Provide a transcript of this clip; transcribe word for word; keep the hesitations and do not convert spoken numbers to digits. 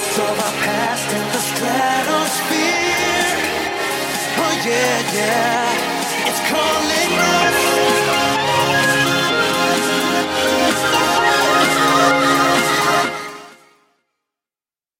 Saw our past in the stratosphere. Oh yeah, yeah. It's calling out.